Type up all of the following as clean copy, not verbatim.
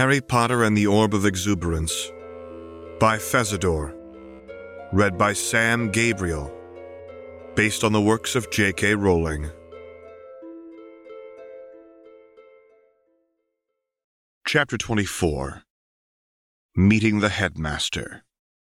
Harry Potter and the Orb of Exuberance by Fezador. Read by Sam Gabriel. Based on the works of J.K. Rowling. Chapter 24. Meeting the Headmaster.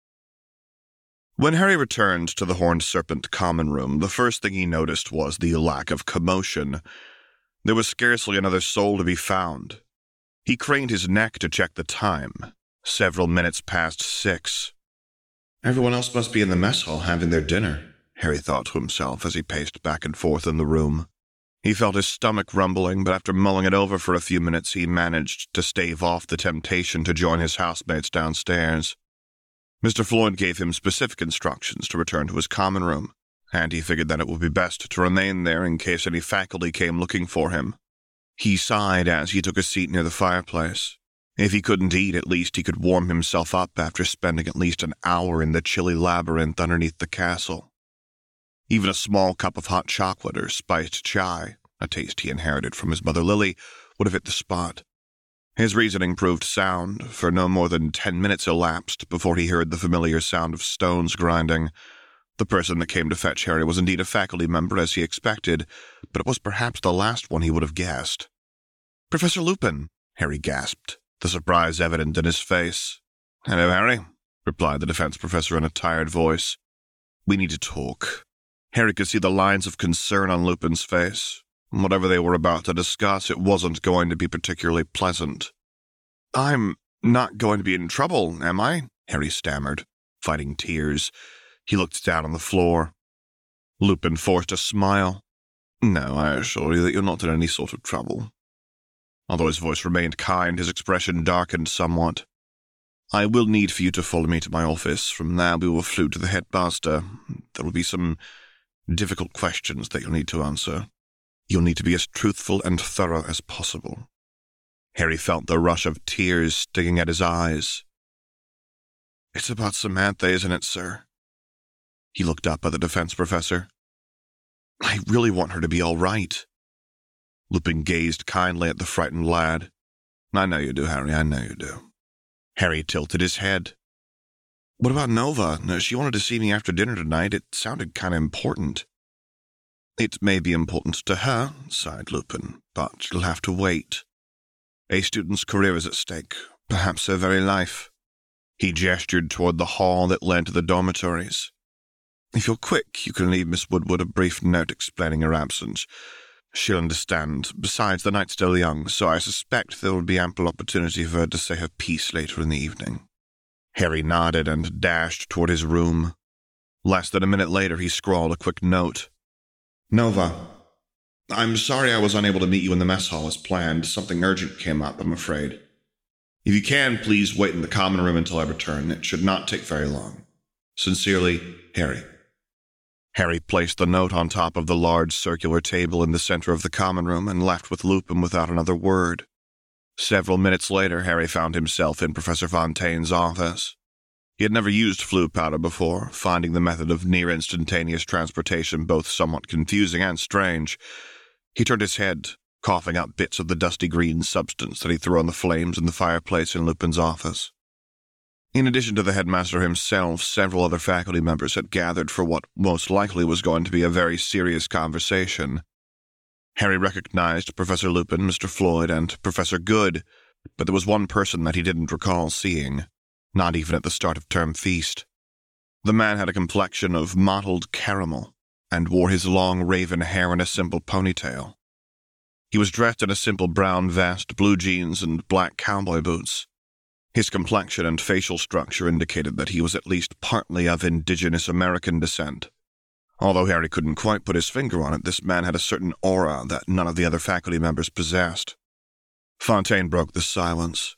When Harry returned to the Horned Serpent common room, the first thing he noticed was the lack of commotion. There was scarcely another soul to be found. He craned his neck to check the time. Several minutes past 6. Everyone else must be in the mess hall having their dinner, Harry thought to himself as he paced back and forth in the room. He felt his stomach rumbling, but after mulling it over for a few minutes, he managed to stave off the temptation to join his housemates downstairs. Mr. Floyd gave him specific instructions to return to his common room, and he figured that it would be best to remain there in case any faculty came looking for him. He sighed as he took a seat near the fireplace. If he couldn't eat, at least he could warm himself up after spending at least an hour in the chilly labyrinth underneath the castle. Even a small cup of hot chocolate or spiced chai, a taste he inherited from his mother Lily, would have hit the spot. His reasoning proved sound, for no more than 10 minutes elapsed before he heard the familiar sound of stones grinding. The person that came to fetch Harry was indeed a faculty member, as he expected, but it was perhaps the last one he would have guessed. "Professor Lupin," Harry gasped, the surprise evident in his face. "Hello, Harry," replied the defense professor in a tired voice. "We need to talk." Harry could see the lines of concern on Lupin's face. Whatever they were about to discuss, it wasn't going to be particularly pleasant. "I'm not going to be in trouble, am I?" Harry stammered, fighting tears. He looked down on the floor. Lupin forced a smile. "No, I assure you that you're not in any sort of trouble." Although his voice remained kind, his expression darkened somewhat. "I will need for you to follow me to my office. From there we will float to the headmaster. There will be some difficult questions that you'll need to answer. You'll need to be as truthful and thorough as possible." Harry felt the rush of tears stinging at his eyes. "It's about Samantha, isn't it, sir?" He looked up at the defense professor. "I really want her to be all right." Lupin gazed kindly at the frightened lad. "I know you do, Harry, I know you do." Harry tilted his head. "What about Nova? She wanted to see me after dinner tonight. It sounded kind of important." "It may be important to her," sighed Lupin, "but you'll have to wait. A student's career is at stake, perhaps her very life." He gestured toward the hall that led to the dormitories. "If you're quick, you can leave Miss Woodward a brief note explaining your absence. She'll understand. Besides, the night's still young, so I suspect there will be ample opportunity for her to say her piece later in the evening." Harry nodded and dashed toward his room. Less than a minute later, he scrawled a quick note. "Nova, I'm sorry I was unable to meet you in the mess hall as planned. Something urgent came up, I'm afraid. If you can, please wait in the common room until I return. It should not take very long. Sincerely, Harry." Harry placed the note on top of the large circular table in the center of the common room and left with Lupin without another word. Several minutes later, Harry found himself in Professor Fontaine's office. He had never used flue powder before, finding the method of near-instantaneous transportation both somewhat confusing and strange. He turned his head, coughing out bits of the dusty green substance that he threw on the flames in the fireplace in Lupin's office. In addition to the headmaster himself, several other faculty members had gathered for what most likely was going to be a very serious conversation. Harry recognized Professor Lupin, Mr. Floyd, and Professor Good, but there was one person that he didn't recall seeing, not even at the start of term feast. The man had a complexion of mottled caramel, and wore his long raven hair in a simple ponytail. He was dressed in a simple brown vest, blue jeans, and black cowboy boots. His complexion and facial structure indicated that he was at least partly of indigenous American descent. Although Harry couldn't quite put his finger on it, this man had a certain aura that none of the other faculty members possessed. Fontaine broke the silence.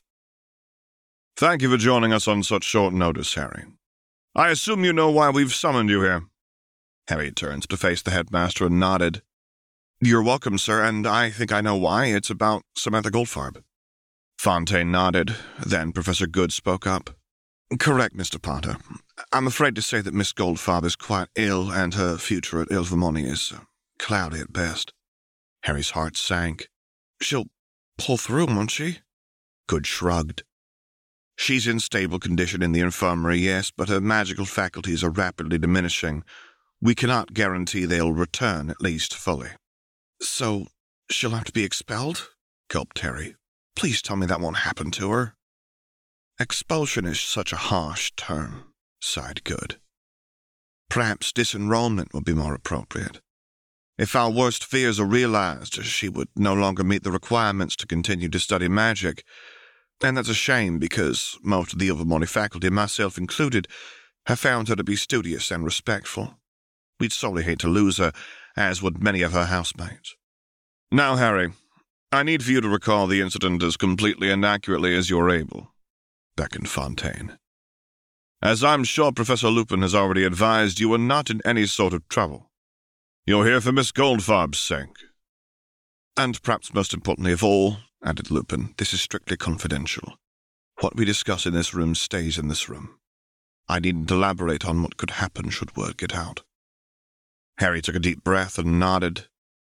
"Thank you for joining us on such short notice, Harry. I assume you know why we've summoned you here." Harry turned to face the headmaster and nodded. "You're welcome, sir, and I think I know why. It's about Samantha Goldfarb." Fontaine nodded. Then Professor Good spoke up. "Correct, Mr. Potter. I'm afraid to say that Miss Goldfarb is quite ill, and her future at Ilvermorny is cloudy at best." Harry's heart sank. "She'll pull through, won't she?" Good shrugged. She's in stable condition in the infirmary, yes, but her magical faculties are rapidly diminishing. We cannot guarantee they'll return, at least fully. So, she'll have to be expelled? Gulped Harry. Please tell me that won't happen to her. Expulsion is such a harsh term, sighed Good. Perhaps disenrollment would be more appropriate. If our worst fears are realized, she would no longer meet the requirements to continue to study magic. And that's a shame because most of the Ilvermorny faculty, myself included, have found her to be studious and respectful. We'd sorely hate to lose her, as would many of her housemates. Now, Harry, I need for you to recall the incident as completely and accurately as you're able, beckoned Fontaine. As I'm sure Professor Lupin has already advised, you are not in any sort of trouble. You're here for Miss Goldfarb's sake. And perhaps most importantly of all, added Lupin, this is strictly confidential. What we discuss in this room stays in this room. I needn't elaborate on what could happen should word get out. Harry took a deep breath and nodded.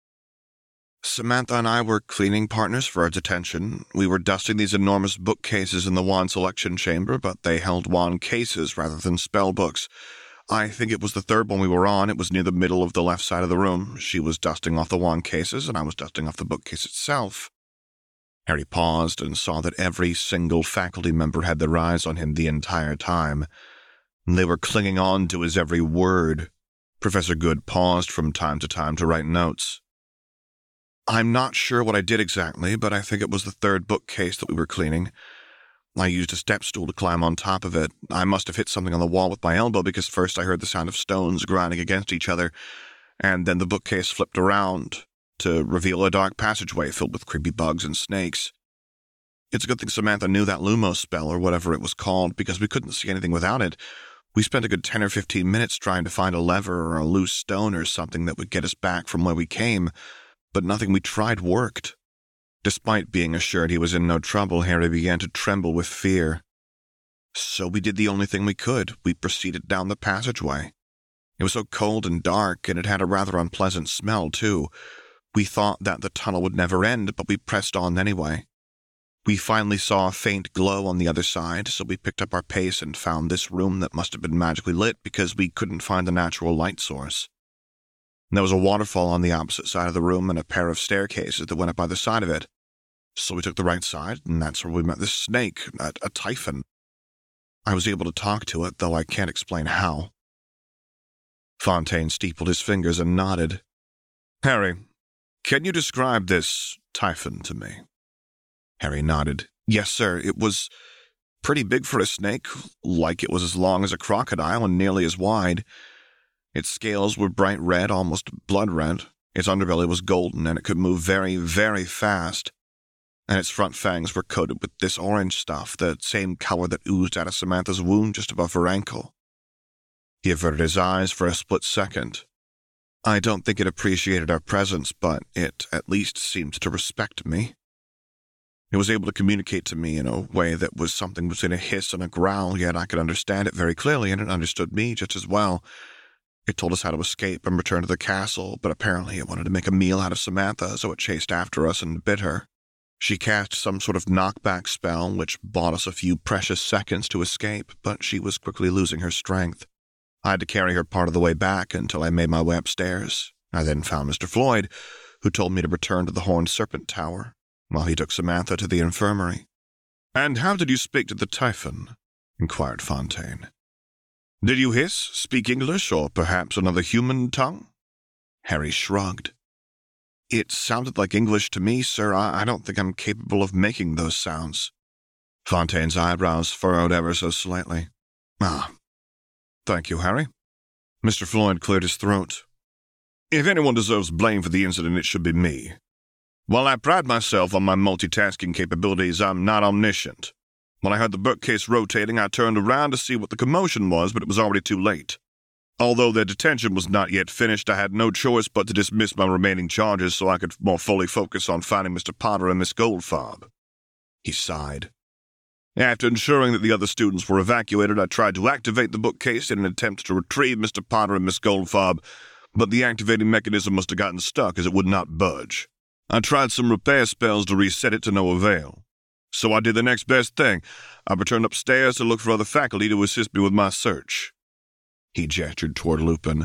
Samantha and I were cleaning partners for our detention. We were dusting these enormous bookcases in the wand selection chamber, but they held wand cases rather than spell books. I think it was the third one we were on. It was near the middle of the left side of the room. She was dusting off the wand cases, and I was dusting off the bookcase itself. Harry paused and saw that every single faculty member had their eyes on him the entire time. They were clinging on to his every word. Professor Good paused from time to time to write notes. I'm not sure what I did exactly, but I think it was the third bookcase that we were cleaning. I used a step stool to climb on top of it. I must have hit something on the wall with my elbow because first I heard the sound of stones grinding against each other, and then the bookcase flipped around to reveal a dark passageway filled with creepy bugs and snakes. It's a good thing Samantha knew that Lumos spell, or whatever it was called, because we couldn't see anything without it. We spent a good 10 or 15 minutes trying to find a lever or a loose stone or something that would get us back from where we came, but nothing we tried worked. Despite being assured he was in no trouble, Harry began to tremble with fear. So we did the only thing we could. We proceeded down the passageway. It was so cold and dark, and it had a rather unpleasant smell, too. We thought that the tunnel would never end, but we pressed on anyway. We finally saw a faint glow on the other side, so we picked up our pace and found this room that must have been magically lit because we couldn't find a natural light source. There was a waterfall on the opposite side of the room and a pair of staircases that went up either side of it. So we took the right side, and that's where we met this snake, a typhon. I was able to talk to it, though I can't explain how. Fontaine steepled his fingers and nodded. Harry, can you describe this typhon to me? Harry nodded. Yes, sir. It was pretty big for a snake, like it was as long as a crocodile and nearly as wide. Its scales were bright red, almost blood red. Its underbelly was golden, and it could move very, very fast. And its front fangs were coated with this orange stuff, the same color that oozed out of Samantha's wound just above her ankle. He averted his eyes for a split second. I don't think it appreciated our presence, but it at least seemed to respect me. It was able to communicate to me in a way that was something between a hiss and a growl, yet I could understand it very clearly, and it understood me just as well. It told us how to escape and return to the castle, but apparently it wanted to make a meal out of Samantha, so it chased after us and bit her. She cast some sort of knockback spell, which bought us a few precious seconds to escape, but she was quickly losing her strength. I had to carry her part of the way back until I made my way upstairs. I then found Mr. Floyd, who told me to return to the Horned Serpent Tower, while he took Samantha to the infirmary. And how did you speak to the typhon? Inquired Fontaine. Did you hiss, speak English, or perhaps another human tongue? Harry shrugged. It sounded like English to me, sir. I don't think I'm capable of making those sounds. Fontaine's eyebrows furrowed ever so slightly. Thank you, Harry. Mr. Floyd cleared his throat. If anyone deserves blame for the incident, it should be me. While I pride myself on my multitasking capabilities, I'm not omniscient. When I heard the bookcase rotating, I turned around to see what the commotion was, but it was already too late. Although their detention was not yet finished, I had no choice but to dismiss my remaining charges so I could more fully focus on finding Mr. Potter and Miss Goldfarb. He sighed. After ensuring that the other students were evacuated, I tried to activate the bookcase in an attempt to retrieve Mr. Potter and Miss Goldfarb, but the activating mechanism must have gotten stuck as it would not budge. I tried some repair spells to reset it to no avail. So I did the next best thing. I returned upstairs to look for other faculty to assist me with my search." He gestured toward Lupin.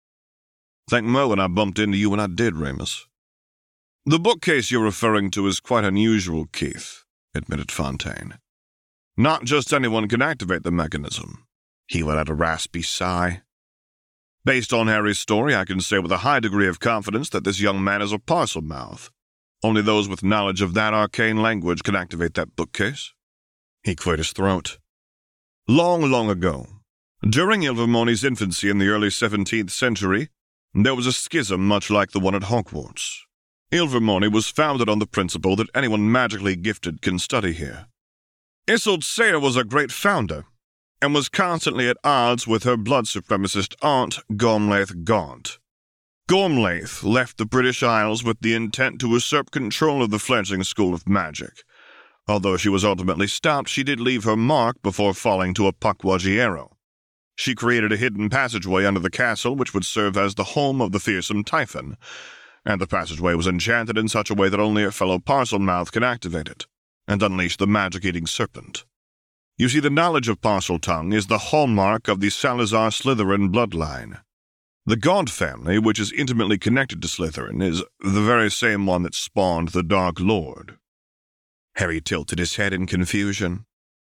"Thank Merlin I bumped into you when I did, Remus." "The bookcase you're referring to is quite unusual, Keith," admitted Fontaine. "Not just anyone can activate the mechanism." He let out a raspy sigh. "Based on Harry's story, I can say with a high degree of confidence that this young man is a Parselmouth. Only those with knowledge of that arcane language can activate that bookcase." He cleared his throat. "Long, long ago, during Ilvermorny's infancy in the early 17th century, there was a schism much like the one at Hogwarts. Ilvermorny was founded on the principle that anyone magically gifted can study here. Isolde Sayre was a great founder, and was constantly at odds with her blood supremacist aunt, Gormlaith Gaunt. Gormlaith left the British Isles with the intent to usurp control of the fledgling school of magic. Although she was ultimately stopped, she did leave her mark before falling to a Pukwudgiero. She created a hidden passageway under the castle which would serve as the home of the fearsome Typhon, and the passageway was enchanted in such a way that only a fellow Parselmouth could activate it, and unleash the magic-eating serpent. You see, the knowledge of Parseltongue is the hallmark of the Salazar Slytherin bloodline. The Gaunt family, which is intimately connected to Slytherin, is the very same one that spawned the Dark Lord." Harry tilted his head in confusion.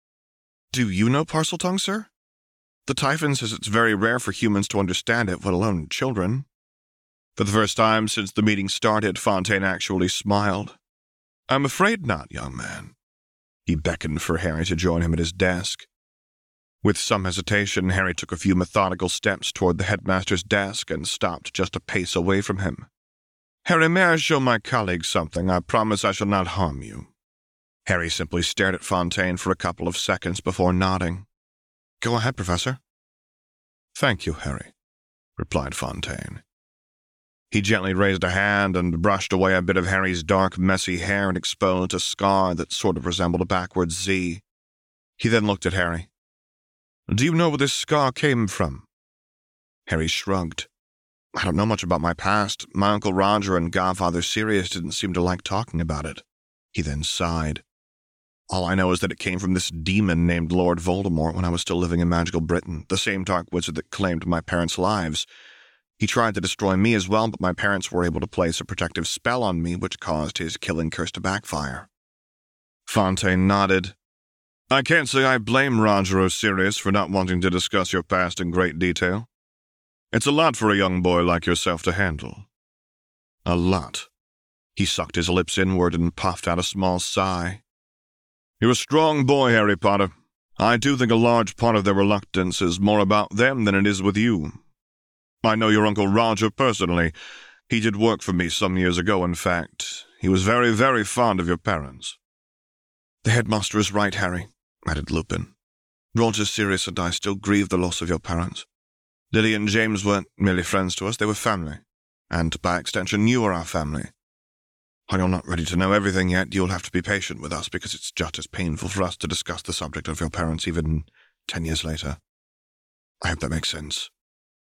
"Do you know Parseltongue, sir? The Typhon says it's very rare for humans to understand it, let alone children." For the first time since the meeting started, Fontaine actually smiled. "I'm afraid not, young man." He beckoned for Harry to join him at his desk. With some hesitation, Harry took a few methodical steps toward the headmaster's desk and stopped just a pace away from him. "Harry, may I show my colleague something? I promise I shall not harm you." Harry simply stared at Fontaine for a couple of seconds before nodding. "Go ahead, Professor." "Thank you, Harry," replied Fontaine. He gently raised a hand and brushed away a bit of Harry's dark, messy hair and exposed a scar that sort of resembled a backwards Z. He then looked at Harry. "Do you know where this scar came from?" Harry shrugged. "I don't know much about my past. My Uncle Roger and Godfather Sirius didn't seem to like talking about it." He then sighed. "All I know is that it came from this demon named Lord Voldemort when I was still living in magical Britain, the same dark wizard that claimed my parents' lives. He tried to destroy me as well, but my parents were able to place a protective spell on me, which caused his killing curse to backfire." Fontaine nodded. "I can't say I blame Roger or Sirius for not wanting to discuss your past in great detail. It's a lot for a young boy like yourself to handle." "A lot." He sucked his lips inward and puffed out a small sigh. "You're a strong boy, Harry Potter. I do think a large part of their reluctance is more about them than it is with you. I know your Uncle Roger personally. He did work for me some years ago, in fact. He was very, very fond of your parents." "The headmaster is right, Harry," added Lupin. "Roger, Sirius, and I still grieve the loss of your parents. Lily and James weren't merely friends to us, they were family. And, by extension, you are our family. While you're not ready to know everything yet, you'll have to be patient with us, because it's just as painful for us to discuss the subject of your parents even 10 years later. I hope that makes sense."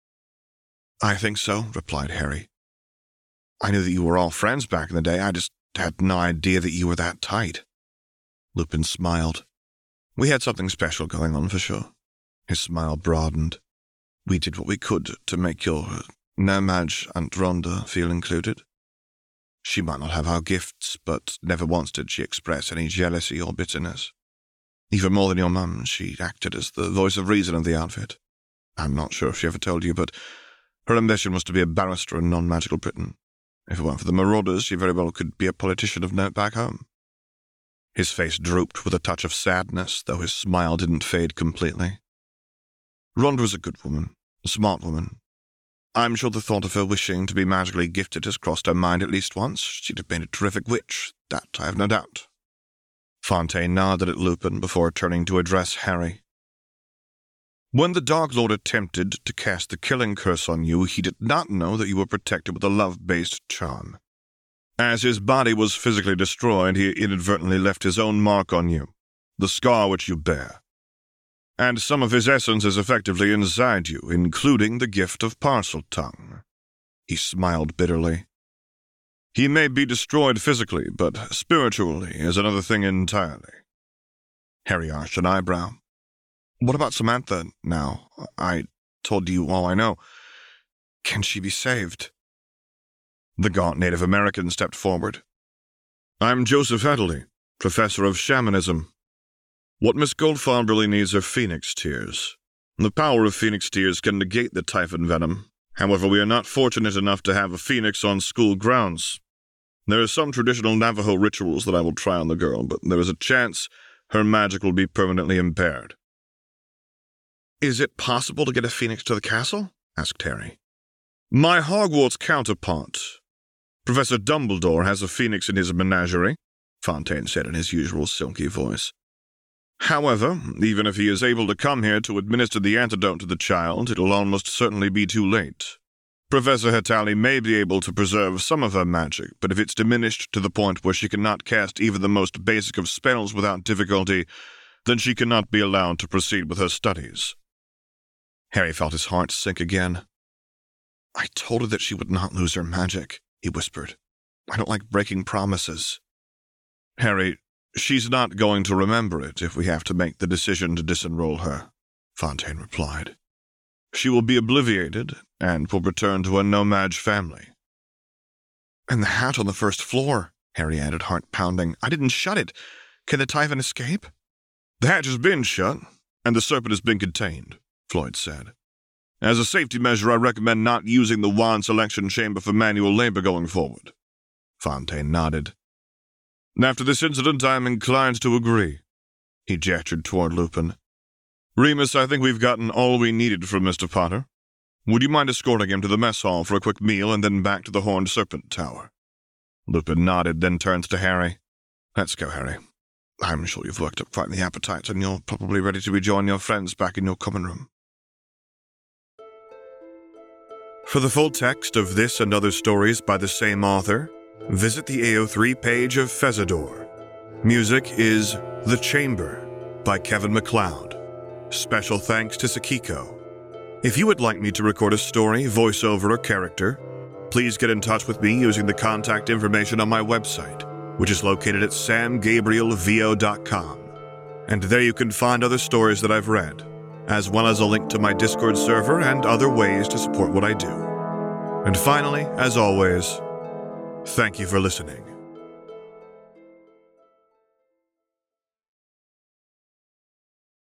"I think so," replied Harry. "I knew that you were all friends back in the day. I just had no idea that you were that tight." Lupin smiled. "We had something special going on, for sure." His smile broadened. "We did what we could to make your Namage Aunt Rhonda feel included. She might not have our gifts, but never once did she express any jealousy or bitterness. Even more than your mum, she acted as the voice of reason of the outfit. I'm not sure if she ever told you, but her ambition was to be a barrister in non-magical Britain. If it weren't for the Marauders, she very well could be a politician of note back home." His face drooped with a touch of sadness, though his smile didn't fade completely. "Rhonda was a good woman, a smart woman. I'm sure the thought of her wishing to be magically gifted has crossed her mind at least once. She'd have been a terrific witch, that I have no doubt." Fontaine nodded at Lupin before turning to address Harry. "When the Dark Lord attempted to cast the killing curse on you, he did not know that you were protected with a love-based charm. As his body was physically destroyed, he inadvertently left his own mark on you, the scar which you bear. And some of his essence is effectively inside you, including the gift of Parseltongue." He smiled bitterly. He may be destroyed physically, but spiritually is another thing entirely. Harry arched an eyebrow. What about Samantha now? I told you all I know. Can she be saved? The gaunt Native American stepped forward. I'm Joseph Hadley, professor of shamanism. What Miss Goldfarb really needs are phoenix tears. The power of phoenix tears can negate the typhon venom. However, we are not fortunate enough to have a phoenix on school grounds. There are some traditional Navajo rituals that I will try on the girl, but there is a chance her magic will be permanently impaired. Is it possible to get a phoenix to the castle? Asked Harry. My Hogwarts counterpart, Professor Dumbledore, has a phoenix in his menagerie, Fontaine said in his usual silky voice. However, even if he is able to come here to administer the antidote to the child, it will almost certainly be too late. Professor Hetali may be able to preserve some of her magic, but if it's diminished to the point where she cannot cast even the most basic of spells without difficulty, then she cannot be allowed to proceed with her studies. Harry felt his heart sink again. I told her that she would not lose her magic, he whispered. I don't like breaking promises. Harry, she's not going to remember it if we have to make the decision to disenroll her, Fontaine replied. She will be obliviated and will return to a no-maj family. And the hatch on the first floor, Harry added, heart pounding. I didn't shut it. Can the Typhon escape? The hatch has been shut, and the serpent has been contained, Floyd said. As a safety measure, I recommend not using the wand selection chamber for manual labor going forward. Fontaine nodded. After this incident, I am inclined to agree. He gestured toward Lupin. Remus, I think we've gotten all we needed from Mr. Potter. Would you mind escorting him to the mess hall for a quick meal and then back to the Horned Serpent Tower? Lupin nodded, then turned to Harry. Let's go, Harry. I'm sure you've worked up quite the appetite, and you're probably ready to rejoin your friends back in your common room. For the full text of this and other stories by the same author, visit the AO3 page of Fezador. Music is The Chamber by Kevin MacLeod. Special thanks to Sakiko. If you would like me to record a story, voiceover, or character, please get in touch with me using the contact information on my website, which is located at samgabrielvo.com. And there you can find other stories that I've read, as well as a link to my Discord server and other ways to support what I do. And finally, as always, thank you for listening.